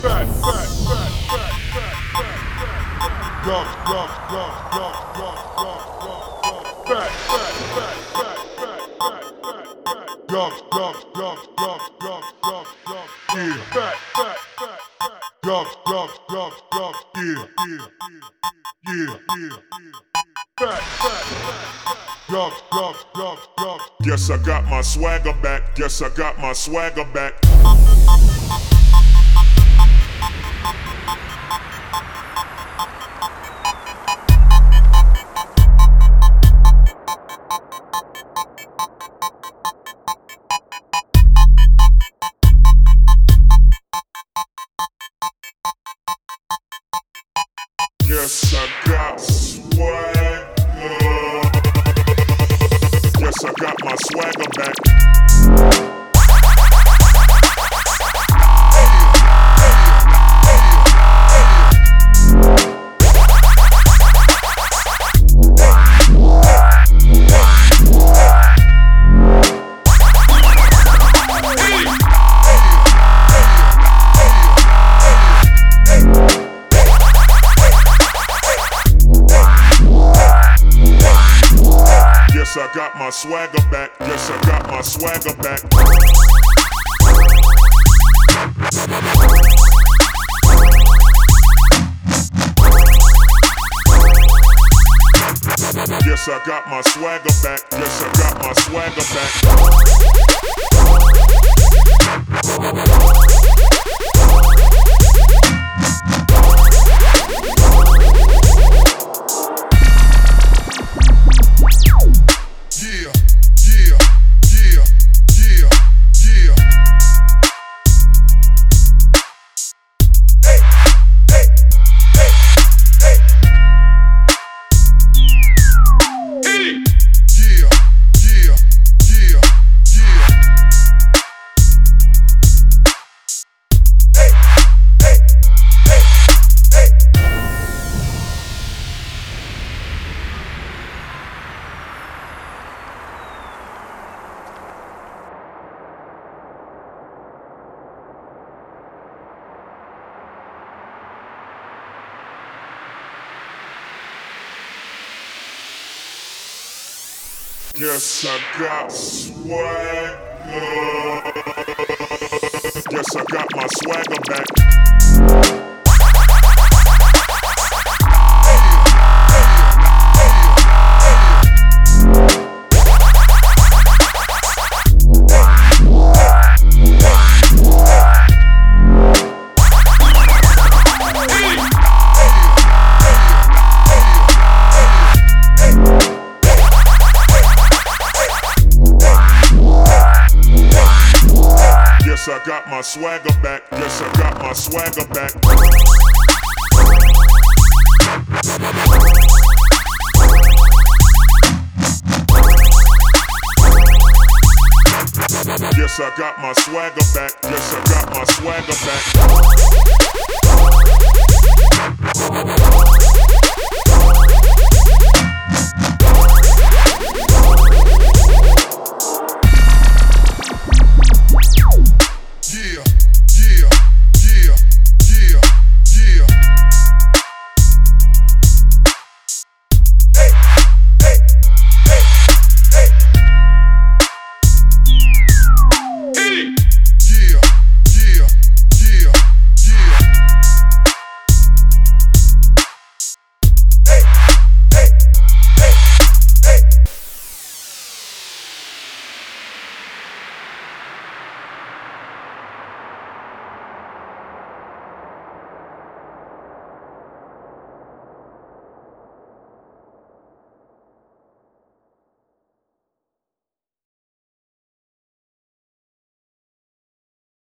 Guess I got my swagger back. Guess I got my swagger back. Yes, I got swagger. Yes, I got my swagger back. Yes, I got my swagger back. Yes, I got my swagger back. Yes, I got my swagger back. Yes, I got my swagger back. Yes, I got swagger. Yes, I got my swagger back. Yes, I got my swagger back. Yes, I got my swagger back. Yes, I got my swagger back. Yes, I got my swagger back.